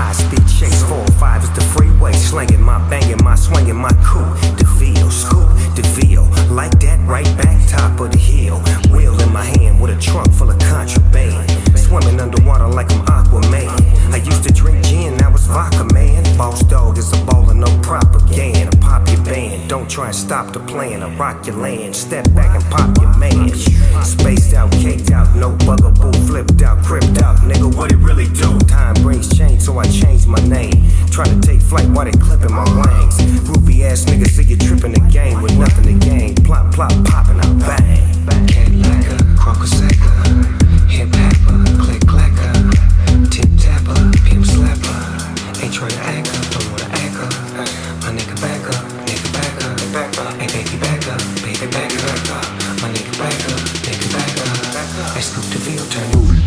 high-speed chase, 405 is the freeway. Slanging my, banging my, swinging my coupe. DeVille, scoop, DeVille. Like that, right back, top of the hill. Wheel in my hand with a trunk full of contraband. Swimming underwater like I'm Aquaman. I used to drink gin, now it's vodka, man. Boss dog is a baller, no propaganda. Pop your band, don't try and stop the plan. I rock your land, step back and pop your man. Spaced out, caked out, no bugaboo, flipped out, cripped out. Nigga, what it really do? Time brings change, so I changed my name. Trying to take flight while they clipping my wings. Groupie ass niggas see you tripping the game with nothing to gain. Plop, plop, popping out, bang. Cadillac, Crocosacca, hip hopper, click clacker, tip tapper, pimp slapper. Ain't trying to act up, don't wanna act up. My nigga back up, nigga back up. Hey baby back up, baby back up. My nigga back up, nigga back up. I scoop the veal, turn it.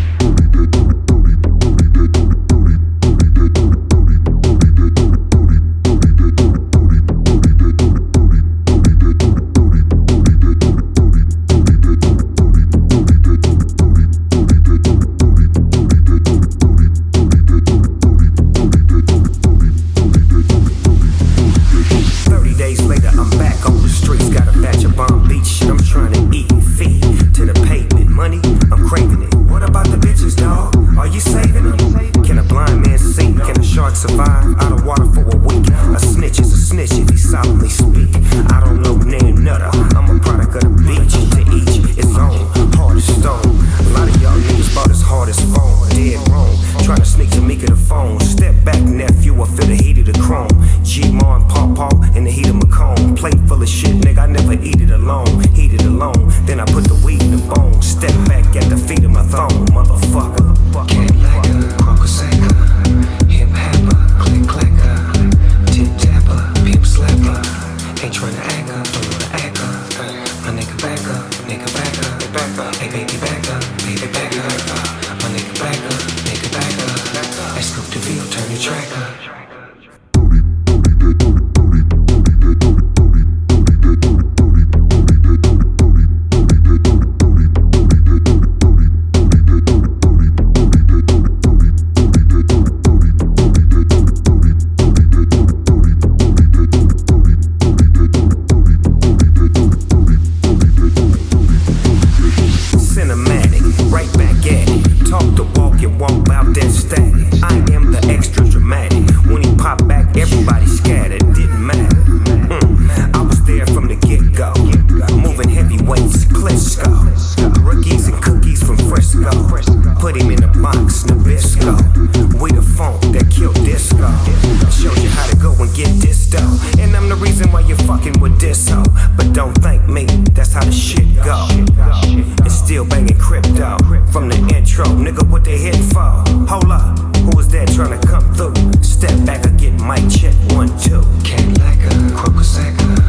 Survive out of water for a week. A snitch is a snitch if he solemnly speak. I don't know name nutter, I'm a product of the beach. To each its own, hard as stone. A lot of y'all niggas bought as hard as phone. Dead wrong, trying to sneak Tamika the phone. Step back nephew, I feel the heat of the chrome. G-Mar and Paw in the heat of Macomb. Plate full of shit, nigga, I never eat it alone. Heat it alone, then I put the weed in the bone. Step back at the feet of my throne, motherfucker. Cadillac, Crocosacca, hip hopper, click clacker, tip tapper, pimp slapper. Ain't tryna act up, don't wanna act up. My nigga back up, nigga back up. Hey baby back up, baby back up. My nigga back up, nigga back up. I scoop the veal, turn the track up. Everybody scattered, didn't matter. I was there from the get-go. Moving heavyweights, Klitschko. Rookies and cookies from Frisco. Put him in a box, Nabisco. We the funk that killed disco. I showed you how to go and get this dough. And I'm the reason why you're fucking with this hoe. But don't thank me, that's how the shit go. And still banging crypto. From the intro, nigga, what they hitting for? Hold up, who was that trying to come through? Step back or get mic check, 1, 2. Cadillac, Crocosacca.